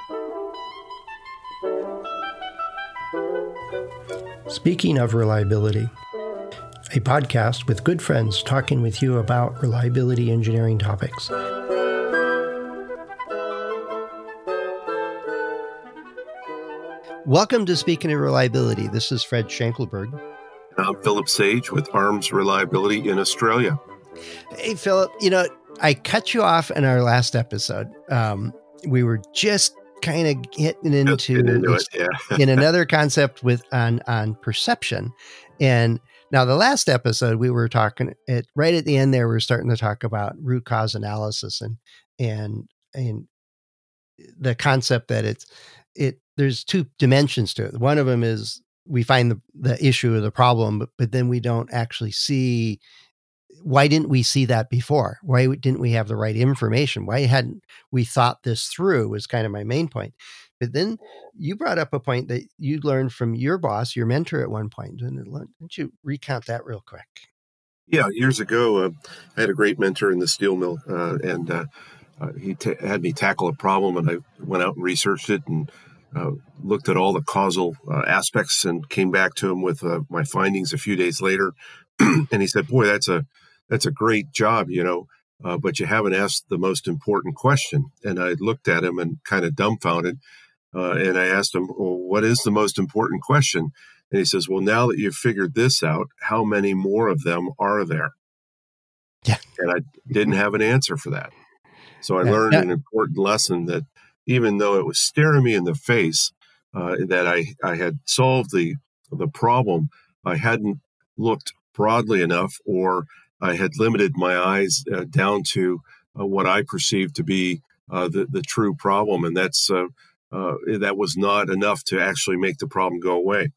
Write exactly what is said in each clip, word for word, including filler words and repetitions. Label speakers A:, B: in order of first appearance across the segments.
A: Speaking of reliability, a podcast with good friends talking with you about reliability engineering topics. Welcome to Speaking of Reliability. This is Fred Schenkelberg.
B: I'm Philip Sage with ARMS Reliability in Australia.
A: Hey, Philip, you know, I cut you off in our last episode. Um, we were just kind of getting into,
B: into it, yeah.
A: in another concept with on on perception. And now the last episode we were talking at right at the end there, we were starting to talk about root cause analysis and and and the concept that it's it there's two dimensions to it. One of them is we find the, the issue or the problem, but, but then we don't actually see why didn't we see that before? Why didn't we have the right information? Why hadn't we thought this through was kind of my main point. But then you brought up a point that you learned from your boss, your mentor at one point. And why don't you recount that real quick?
B: Yeah, years ago, uh, I had a great mentor in the steel mill, uh, and uh, uh, he t- had me tackle a problem, and I went out and researched it and uh, looked at all the causal uh, aspects and came back to him with uh, my findings a few days later. And he said, boy, that's a That's a great job, you know, uh, but you haven't asked the most important question. And I looked at him and kind of dumbfounded. Uh, and I asked him, well, what is the most important question? And he says, well, now that you've figured this out, how many more of them are there?
A: Yeah.
B: And I didn't have an answer for that. So I
A: yeah.
B: learned
A: yeah.
B: an important lesson that even though it was staring me in the face, uh, that I, I had solved the the problem, I hadn't looked broadly enough, or I had limited my eyes uh, down to uh, what I perceived to be uh, the, the true problem. And that's uh, uh, that was not enough to actually make the problem go away.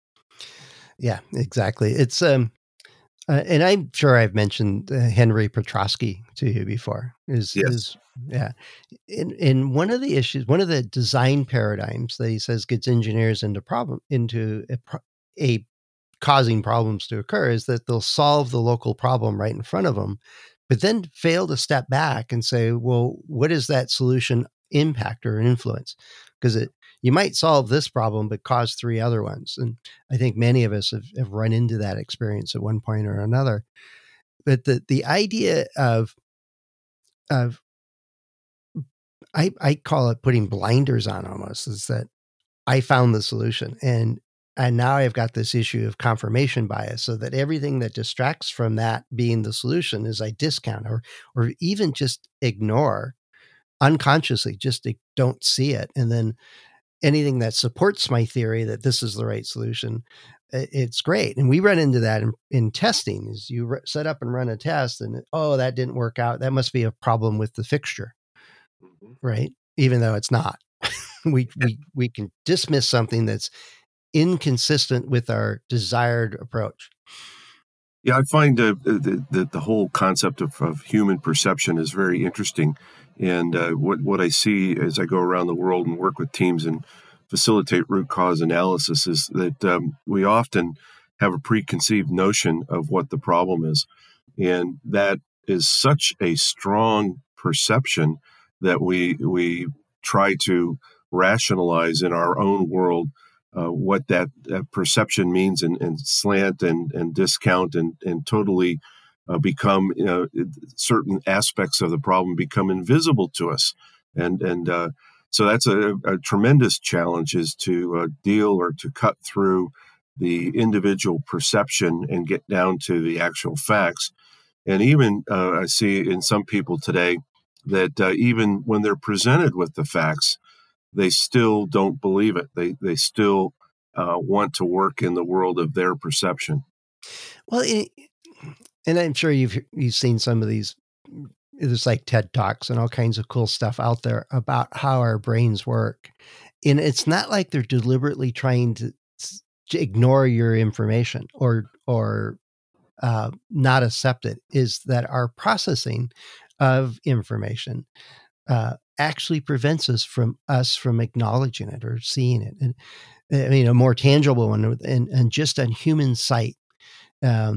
A: Yeah, exactly. It's um, uh, and I'm sure I've mentioned uh, Henry Petroski to you before. Is
B: Yes.
A: is yeah, in in one of the issues, one of the design paradigms that he says gets engineers into problem into a, pro- a causing problems to occur is that they'll solve the local problem right in front of them, but then fail to step back and say, well, what is that solution impact or influence? Because it you might solve this problem, but cause three other ones. And I think many of us have, have run into that experience at one point or another. But the the idea of of I, I call it putting blinders on almost is that I found the solution. And And now I've got this issue of confirmation bias, so that everything that distracts from that being the solution is I discount or or even just ignore unconsciously, just don't see it. And then anything that supports my theory that this is the right solution, it's great. And we run into that in, in testing is you re- set up and run a test and, oh, that didn't work out. That must be a problem with the fixture, mm-hmm. right? Even though it's not. we, we, we can dismiss something that's inconsistent with our desired approach.
B: Yeah, I find uh, that the, the whole concept of, of human perception is very interesting. And uh, what, what I see as I go around the world and work with teams and facilitate root cause analysis is that um, we often have a preconceived notion of what the problem is. And that is such a strong perception that we we try to rationalize in our own world Uh, what that uh, perception means and, and slant and, and discount and, and totally uh, become, you know, certain aspects of the problem become invisible to us. And and uh, so that's a, a tremendous challenge is to uh, deal or to cut through the individual perception and get down to the actual facts. And even uh, I see in some people today that uh, even when they're presented with the facts, they still don't believe it. They they still uh, want to work in the world of their perception.
A: Well, it, and I'm sure you've you've seen some of these. There's like TED Talks and all kinds of cool stuff out there about how our brains work. And it's not like they're deliberately trying to, to ignore your information or or uh, not accept it. Is that our processing of information uh, actually prevents us from us from acknowledging it or seeing it. And I mean, a more tangible one and, and just on human sight. Um,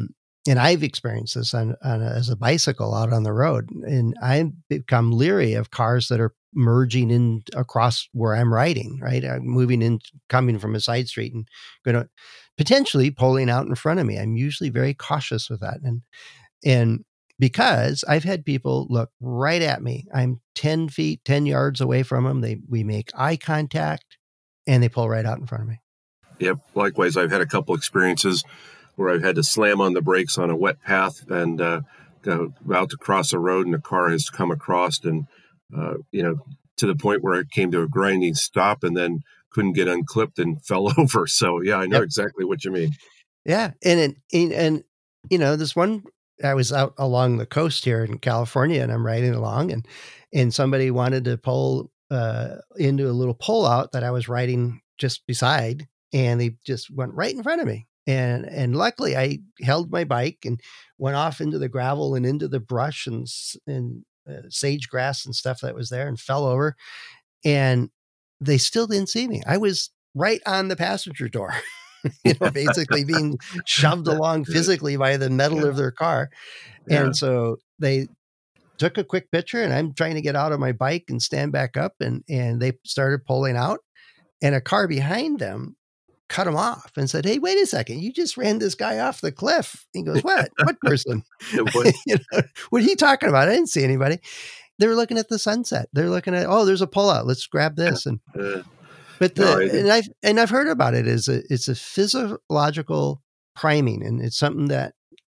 A: and I've experienced this on, on a, as a bicycle out on the road, and I've become leery of cars that are merging in across where I'm riding, right? I'm moving in, coming from a side street and going to potentially pulling out in front of me. I'm usually very cautious with that. And, and because I've had people look right at me, I'm ten feet, ten yards away from them. They, we make eye contact and they pull right out in front of me.
B: Yep. Likewise, I've had a couple experiences where I've had to slam on the brakes on a wet path and uh, go about to cross a road, and a car has come across, and uh, you know, to the point where it came to a grinding stop, and then couldn't get unclipped and fell over. So yeah, I know yep. exactly what you mean.
A: Yeah, and and and you know, this one, I was out along the coast here in California, and I'm riding along, and and somebody wanted to pull uh, into a little pullout that I was riding just beside, and they just went right in front of me. And, and luckily I held my bike and went off into the gravel and into the brush and, and uh, sage grass and stuff that was there, and fell over, and they still didn't see me. I was right on the passenger door, you know, basically being shoved along physically by the metal yeah. of their car. Yeah. And so they took a quick picture, and I'm trying to get out of my bike and stand back up, and, and they started pulling out, and a car behind them cut him off and said, "Hey, wait a second. You just ran this guy off the cliff." He goes, "What? What person?" you know, what are you talking about? I didn't see anybody. They were looking at the sunset. They're looking at, oh, there's a pullout. Let's grab this. And, uh, but the, no, and I've, and I've heard about it as a, it's a physiological priming. And it's something that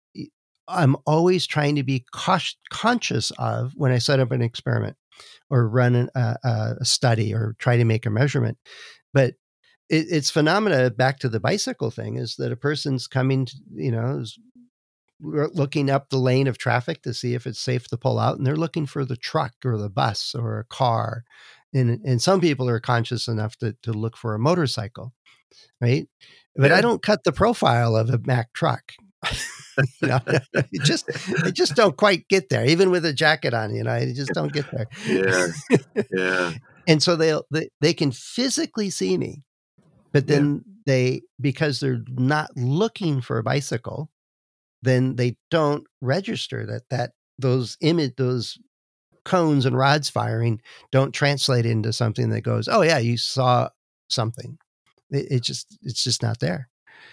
A: I'm always trying to be cautious, conscious of when I set up an experiment or run an, uh, a study or try to make a measurement. But It, it's phenomena back to the bicycle thing, is that a person's coming, to, you know, is looking up the lane of traffic to see if it's safe to pull out, and they're looking for the truck or the bus or a car. And, and some people are conscious enough to, to look for a motorcycle, right? But yeah. I don't cut the profile of a Mack truck. you know, it just, I just don't quite get there, even with a jacket on, you know, I just don't get there.
B: Yeah. Yeah.
A: And so they'll, they, they can physically see me. But then yeah. they, because they're not looking for a bicycle, then they don't register that, that those image, those cones and rods firing don't translate into something that goes, oh yeah, you saw something. It, it just, it's just not there.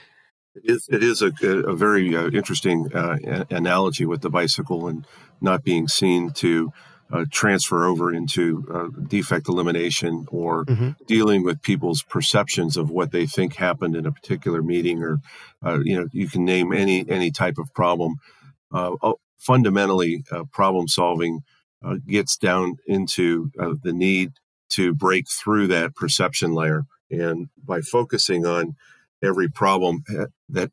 B: It is, it is a, a very uh, interesting uh, analogy with the bicycle and not being seen to Uh, transfer over into uh, defect elimination or mm-hmm. dealing with people's perceptions of what they think happened in a particular meeting, or uh, you know, you can name any any type of problem. Uh, fundamentally, uh, problem solving uh, gets down into uh, the need to break through that perception layer, and by focusing on every problem that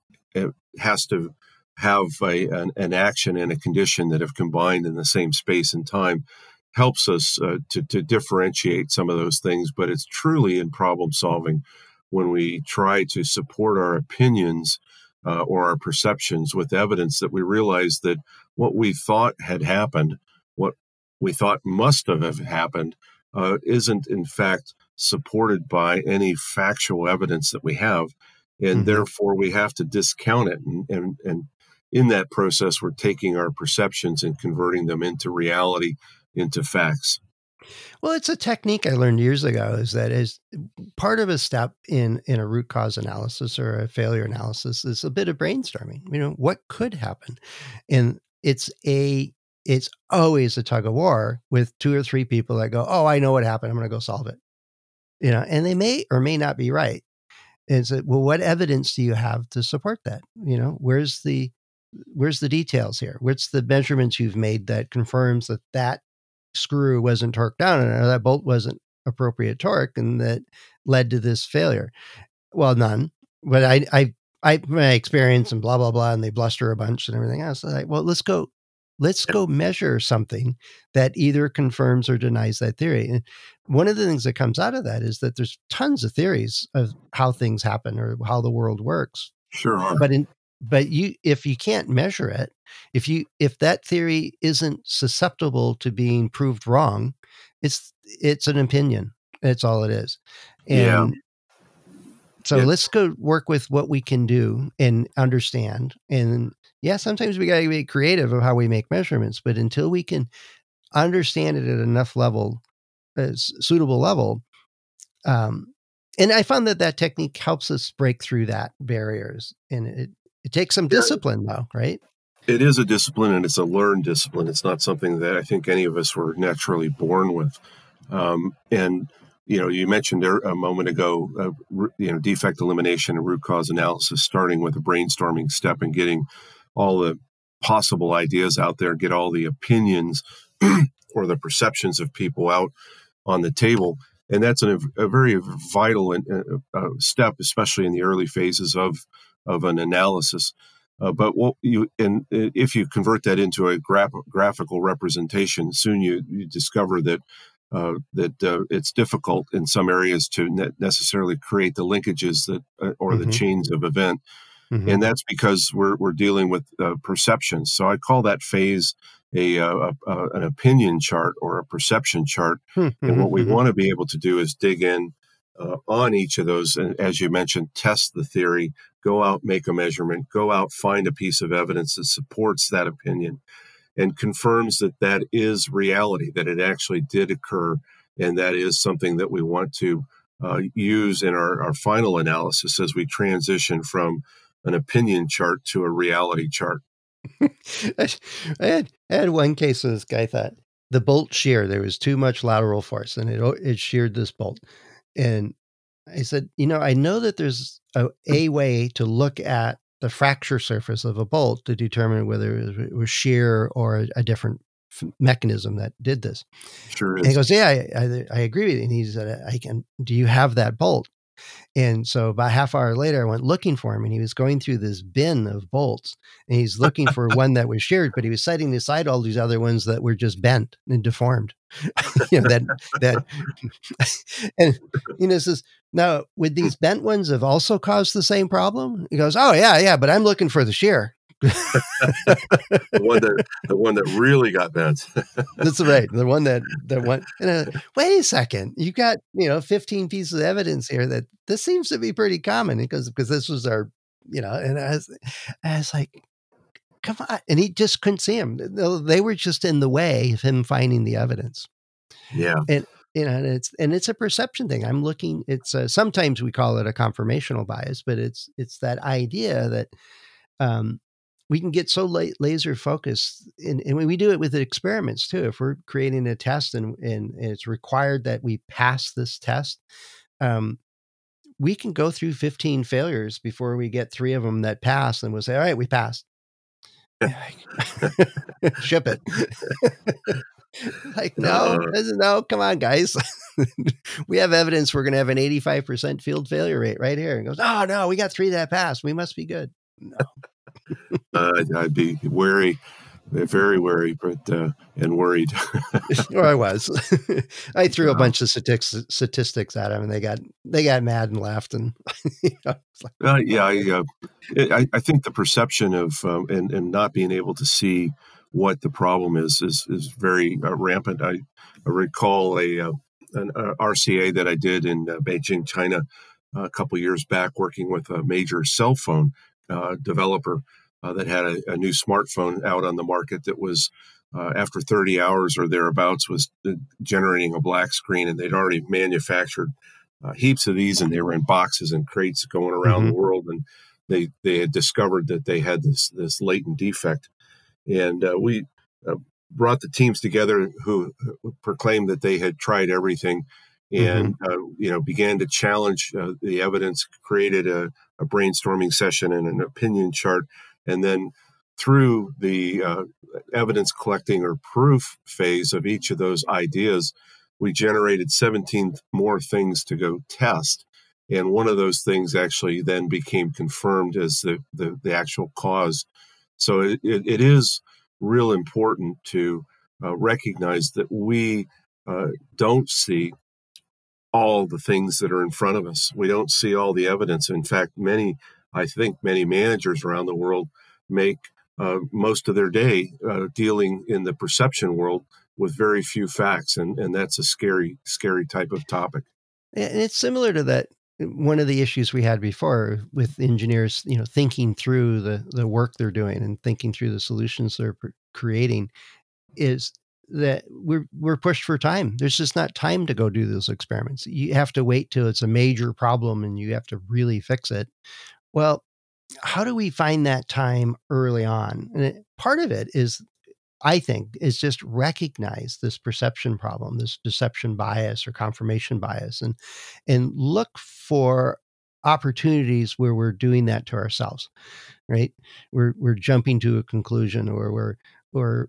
B: has to have a, an, an action and a condition that have combined in the same space and time, helps us uh, to, to differentiate some of those things. But it's truly in problem solving when we try to support our opinions uh, or our perceptions with evidence that we realize that what we thought had happened, what we thought must have happened, uh, isn't in fact supported by any factual evidence that we have. And mm-hmm. therefore we have to discount it. And, and, and in that process, we're taking our perceptions and converting them into reality, into facts.
A: Well, it's a technique I learned years ago, is that is part of a step in, in a root cause analysis or a failure analysis is a bit of brainstorming. You know, what could happen? And it's a, it's always a tug of war with two or three people that go, oh, I know what happened. I'm going to go solve it. You know, and they may or may not be right. And so, well, what evidence do you have to support that? You know, where's the, where's the details here? What's the measurements you've made that confirms that that screw wasn't torqued down or that bolt wasn't appropriate torque and that led to this failure? Well, none. But I, I, I, my experience and blah, blah, blah, and they bluster a bunch and everything else. I'm like, well, let's go, let's go measure something that either confirms or denies that theory. And one of the things that comes out of that is that there's tons of theories of how things happen or how the world works.
B: Sure are.
A: But in, But you, if you can't measure it, if you, if that theory isn't susceptible to being proved wrong, it's, it's an opinion. That's all it is. And, So
B: Yeah,
A: let's go work with what we can do and understand. And yeah, sometimes we got to be creative of how we make measurements, but until we can understand it at enough level, a suitable level, um, and I found that that technique helps us break through that barriers. And it it takes some
B: yeah.
A: discipline, though, right?
B: It is a discipline, and it's a learned discipline. It's not something that I think any of us were naturally born with. Um, and you know, you mentioned there a moment ago, uh, you know, defect elimination and root cause analysis, starting with a brainstorming step and getting all the possible ideas out there, get all the opinions or the perceptions of people out on the table. And that's a, a very vital uh, step, especially in the early phases of of an analysis. Uh, but what you and if you convert that into a graph, graphical representation, soon you, you discover that uh, that uh, it's difficult in some areas to ne- necessarily create the linkages that uh, or the
A: Mm-hmm.
B: chains of event,
A: Mm-hmm.
B: and that's because we're we're dealing with uh, perceptions. So I call that phase a, a, a an opinion chart or a perception chart,
A: Mm-hmm.
B: and what we
A: Mm-hmm.
B: want to be able to do is dig in uh, on each of those, and as you mentioned, test the theory. Go out, make a measurement, go out, find a piece of evidence that supports that opinion and confirms that that is reality, that it actually did occur, and that is something that we want to uh, use in our, our final analysis as we transition from an opinion chart to a reality chart.
A: I had I had one case where this guy thought the bolt shear, there was too much lateral force and it it sheared this bolt. And I said, you know, I know that there's a, a way to look at the fracture surface of a bolt to determine whether it was, it was shear or a, a different f- mechanism that did this.
B: Sure
A: And he
B: is.
A: goes, yeah, I, I, I agree with you. And he said, I can, do you have that bolt? And so about a half hour later, I went looking for him and he was going through this bin of bolts and he's looking for one that was sheared, but he was setting aside all these other ones that were just bent and deformed. you know, that, that, and, you know, says, now would these bent ones have also caused the same problem? He goes, oh yeah, yeah, but I'm looking for the shear.
B: the one that the one that really got bent.
A: That's right. The one that that went. And uh, wait a second, you got you know fifteen pieces of evidence here that this seems to be pretty common because because this was our you know. And I was, I was like, come on, and he just couldn't see him. They were just in the way of him finding the evidence.
B: Yeah.
A: And you know, and it's and it's a perception thing. I'm looking. It's uh, sometimes we call it a confirmational bias, but it's it's that idea that. Um, we can get so la- laser focused and, and we do it with experiments too. If we're creating a test and, and it's required that we pass this test, um, we can go through fifteen failures before we get three of them that pass and we'll say, all right, we passed. Ship it. Like, no,
B: Uh,
A: no, come on, guys. We have evidence we're going to have an eighty-five percent field failure rate right here. And goes, oh, no, we got three that passed. We must be good. No.
B: uh, I'd be wary, very wary, but uh, and worried.
A: Or I was. I threw a
B: Uh,
A: bunch of statistics statistics at them, and they got they got mad and laughed. And you know, it's like,
B: uh, yeah, I, uh, I, I think the perception of um, and and not being able to see what the problem is is is very uh, rampant. I, I recall a uh, an uh, R C A that I did in uh, Beijing, China, uh, a couple years back, working with a major cell phone uh, developer uh, that had a, a new smartphone out on the market that was. Uh, after thirty hours or thereabouts, was uh, generating a black screen, and they'd already manufactured uh, heaps of these, and they were in boxes and crates going around
A: mm-hmm,
B: the world. And they they had discovered that they had this this latent defect, and uh, we uh, brought the teams together who, who proclaimed that they had tried everything,
A: mm-hmm,
B: and uh, you know began to challenge uh, the evidence. Created a, a brainstorming session and an opinion chart, and then through the uh, evidence collecting or proof phase of each of those ideas, we generated seventeen more things to go test. And one of those things actually then became confirmed as the, the, the actual cause. So it, it, it is real important to uh, recognize that we uh, don't see all the things that are in front of us. We don't see all the evidence. In fact, many, I think, many managers around the world make uh, most of their day uh, dealing in the perception world with very few facts, and and that's a scary, scary type of topic.
A: and it's similar to that. one of the issues we had before with engineers, you know, thinking through the the work they're doing and thinking through the solutions they're pr- creating is that we're we're pushed for time. There's just not time to go do those experiments. You have to wait till it's a major problem and you have to really fix it. Well, how do we find that time early on? And it, part of it is, I think, is just recognize this perception problem, this deception bias or confirmation bias, and and look for opportunities where we're doing that to ourselves, right? We're we're jumping to a conclusion, or we're or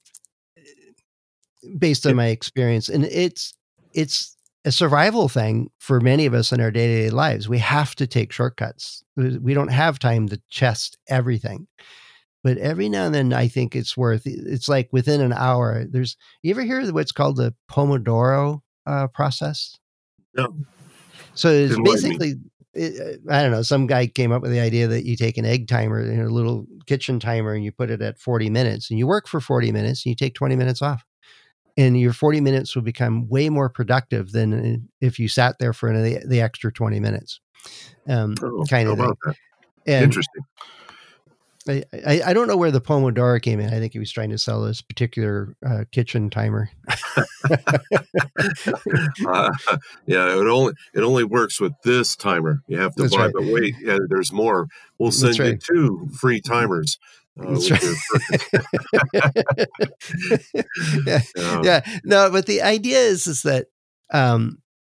A: based on
B: Yeah.
A: my experience, and it's it's a survival thing for many of us in our day-to-day lives. We have to take shortcuts. We we don't have time to test everything. But every now and then, I think it's worth. It's like within an hour. There's you ever hear of what's called the Pomodoro uh, process?
B: No,
A: So it's
B: enlighten me.
A: basically, it, uh, I don't know. Some guy came up with the idea that you take an egg timer, you know, a little kitchen timer, and you put it at forty minutes, and you work for forty minutes, and you take twenty minutes off, and your forty minutes will become way more productive than if you sat there for the, the extra twenty minutes, um,
B: Oh,
A: kind
B: how
A: of thing.
B: about that?
A: And
B: Interesting.
A: I, I, I don't know where the Pomodoro came in. I think he was trying to sell this particular uh, kitchen timer.
B: Uh, yeah, it only it only works with this timer. You have to
A: That's
B: buy,
A: right.
B: but wait, yeah, there's more. We'll
A: That's
B: send you
A: right.
B: two free timers uh,
A: That's
B: with
A: right.
B: your purchase.
A: yeah,
B: Yeah,
A: yeah. No, but the idea is is that um,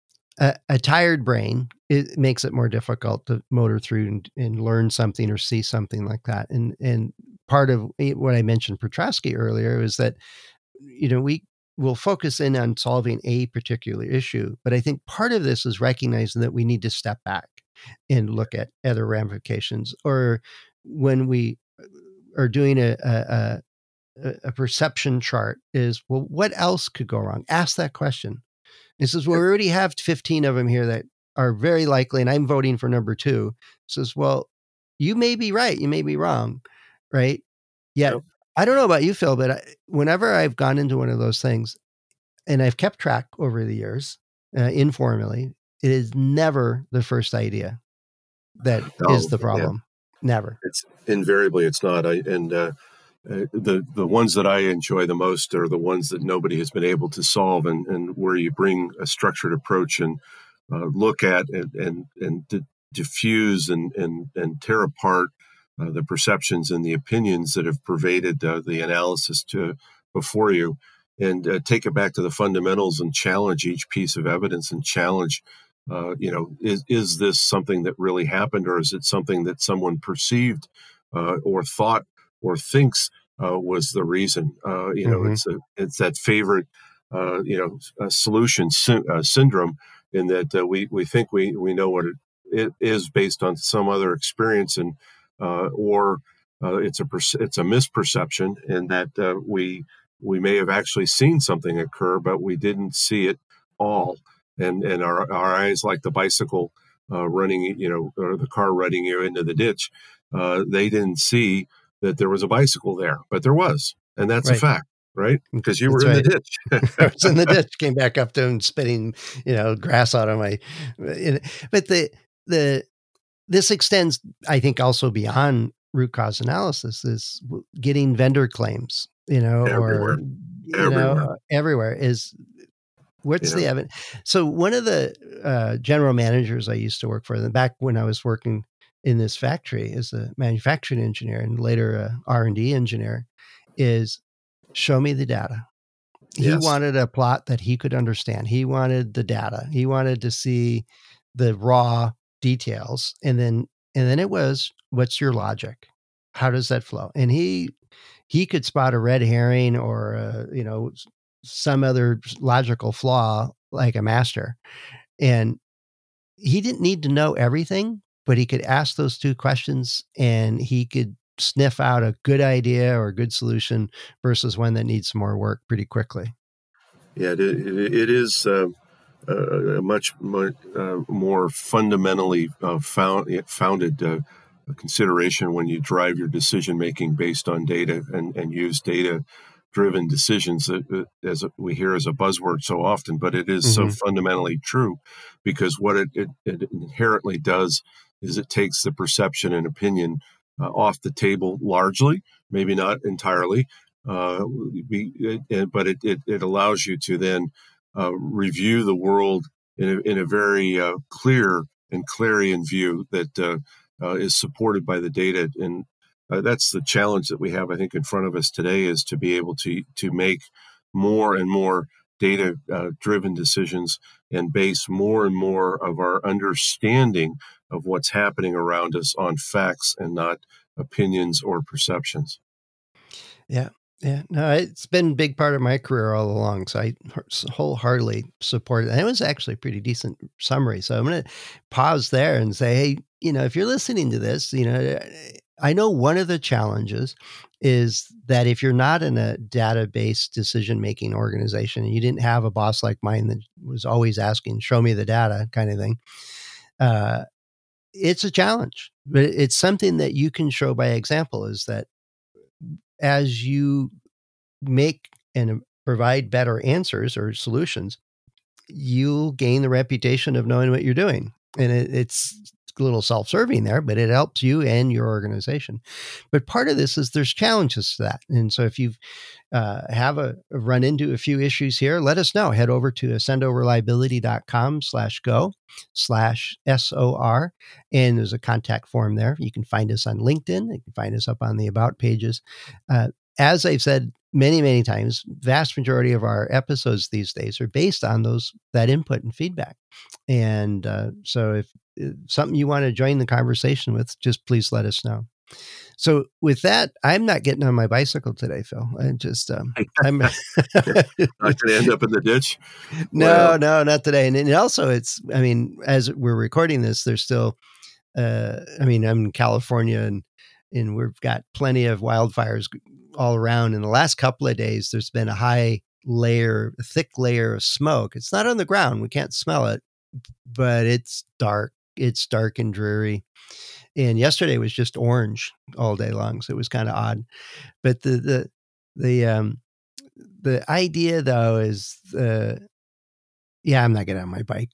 A: a, a tired brain, it makes it more difficult to motor through and, and learn something or see something like that. And and part of it- what I mentioned Petrosky earlier is that, you know, we will focus in on solving a particular issue, but I think part of this is recognizing that we need to step back and look at other ramifications. Or when we are doing a, a, a, a perception chart, is, well, what else could go wrong? Ask that question. It says, well, we already have fifteen of them here that are very likely, and I'm voting for number two. It says, well, you may be right, you may be wrong, right?
B: yeah.
A: Yet, I don't know about you, Phil, but I, whenever I've gone into one of those things, and I've kept track over the years, uh, informally, it is never the first idea that is
B: Oh,
A: the
B: yeah.
A: problem. Never.
B: It's invariably it's not. I and uh, uh, the the ones that I enjoy the most are the ones that nobody has been able to solve, and, and where you bring a structured approach and uh, look at and and, and di- diffuse and and and tear apart uh, the perceptions and the opinions that have pervaded uh, the analysis to before you, and uh, take it back to the fundamentals and challenge each piece of evidence and challenge. Uh, you know, is is this something that really happened, or is it something that someone perceived uh, or thought or thinks uh, was the reason? Uh, you know,
A: Hmm.
B: it's a it's that favorite uh, you know uh, solution sy- uh, syndrome, in that uh, we we think we we know what it, it is based on some other experience, and uh, or uh, it's a perce- it's a misperception in that uh, we we may have actually seen something occur, but we didn't see it all, and and our our eyes, like the bicycle uh, running, you know, or the car running you into the ditch, uh, they didn't see that there was a bicycle there, but there was, and that's a
A: Right.
B: fact, right? Because you were
A: That's
B: in the
A: right.
B: ditch.
A: I was in the ditch, came back up to him, spitting, you know, grass out of my. But the the this extends, I think, also beyond root cause analysis. Is getting vendor claims, you know, or
B: Everywhere,
A: you know,
B: everywhere.
A: uh, everywhere is
B: You
A: what's
B: know,
A: the evidence. So one of the uh, general managers I used to work for, and back when I was working in this factory as a manufacturing engineer and later a R and D engineer, is show me the data. He
B: yes,
A: wanted a plot that he could understand. He wanted the data. He wanted to see the raw details. And then and then it was, what's your logic? How does that flow? And he he could spot a red herring or a, you know, s- some other logical flaw like a master. And he didn't need to know everything, but he could ask those two questions and he could sniff out a good idea or a good solution versus one that needs some more work pretty quickly.
B: yeah, it, it, it is. Uh, a much, much uh, more fundamentally uh, found, founded uh, consideration when you drive your decision making based on data, and, and use data driven decisions, as we hear as a buzzword so often, but it is
A: Mm-hmm.
B: so fundamentally true, because what it, it, it inherently does is it takes the perception and opinion uh, off the table largely, maybe not entirely, uh, be, it, but it, it, it allows you to then uh, review the world in a, in a very uh, clear and clarion view that uh, uh, is supported by the data. And uh, that's the challenge that we have, I think, in front of us today, is to be able to to make more and more data-driven uh, decisions and base more and more of our understanding of what's happening around us on facts and not opinions or perceptions.
A: Yeah. Yeah, no, it's been a big part of my career all along, so I wholeheartedly support it. And it was actually a pretty decent summary. So I'm going to pause there and say, hey, you know, if you're listening to this, you know, I know one of the challenges is that if you're not in a database decision-making organization and you didn't have a boss like mine that was always asking, show me the data kind of thing, uh, it's a challenge. But it's something that you can show by example, is that as you make and provide better answers or solutions, you'll gain the reputation of knowing what you're doing. And it, it's a little self-serving there, but it helps you and your organization. But part of this is there's challenges to that. And so if you uh, have a run into a few issues here, let us know. Head over to accendoreliability.com slash go slash S-O-R. And there's a contact form there. You can find us on LinkedIn. You can find us up on the About pages. Uh, as I've said many, many times, vast majority of our episodes these days are based on those, that input and feedback. And uh, so if it's something you want to join the conversation with, just please let us know. So with that, I'm not getting on my bicycle today, Phil. I just, um, I'm
B: not going to end up in the ditch.
A: No,
B: Well,
A: no, not today. And, and also it's, I mean, as we're recording this, there's still, uh, I mean, I'm in California and, and we've got plenty of wildfires all around. In the last couple of days, there's been a high layer, a thick layer of smoke. It's not on the ground. We can't smell it, but it's dark. It's dark and dreary. And yesterday was just orange all day long. So it was kind of odd. But the, the, the, um, the idea though is, uh, yeah, I'm not getting on my bike.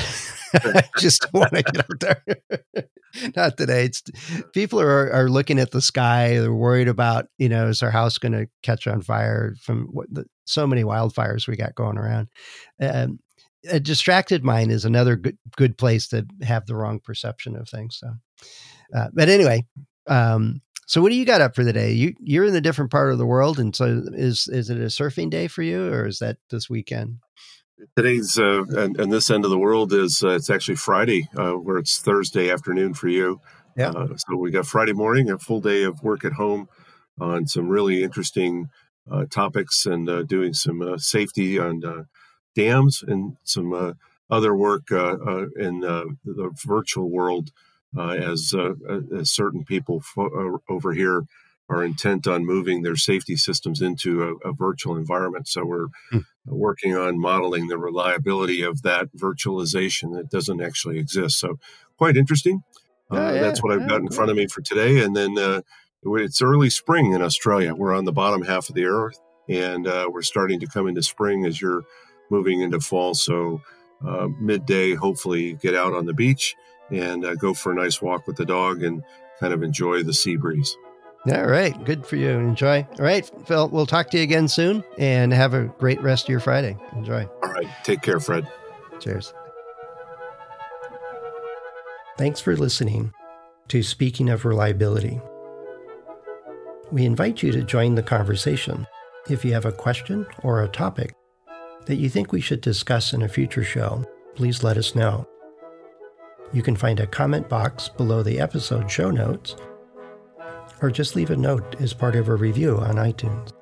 A: I just don't want to get out there. Not today. It's people are are looking at the sky. They're worried about, you know, is our house going to catch on fire from what the, so many wildfires we got going around. Um, a distracted mind is another good good place to have the wrong perception of things. So, uh, but anyway, um, so what do you got up for the day? You you're in a different part of the world, and so is is it a surfing day for you, or is that this weekend?
B: Today's uh, and, and this end of the world is uh, it's actually Friday, uh, where it's Thursday afternoon for you.
A: Yeah.
B: Uh, so we got Friday morning, a full day of work at home on some really interesting uh, topics, and uh, doing some uh, safety on uh, dams and some uh, other work uh, uh, in uh, the virtual world, uh, as, uh, as certain people fo- uh, over here are intent on moving their safety systems into a, a virtual environment. So we're hmm. working on modeling the reliability of that virtualization that doesn't actually exist. So quite interesting.
A: Oh,
B: uh,
A: yeah.
B: That's what I've
A: oh,
B: got in
A: cool.
B: front of me for today. And then uh, it's early spring in Australia. We're on the bottom half of the earth, and uh, we're starting to come into spring as you're moving into fall. So uh, midday, hopefully get out on the beach and uh, go for a nice walk with the dog and kind of enjoy the sea breeze.
A: All right. Good for you. Enjoy. All right, Phil, we'll talk to you again soon, and have a great rest of your Friday. Enjoy.
B: All right. Take care, Fred.
A: Cheers. Thanks for listening to Speaking of Reliability. We invite you to join the conversation. If you have a question or a topic that you think we should discuss in a future show, please let us know. You can find a comment box below the episode show notes, or just leave a note as part of a review on iTunes.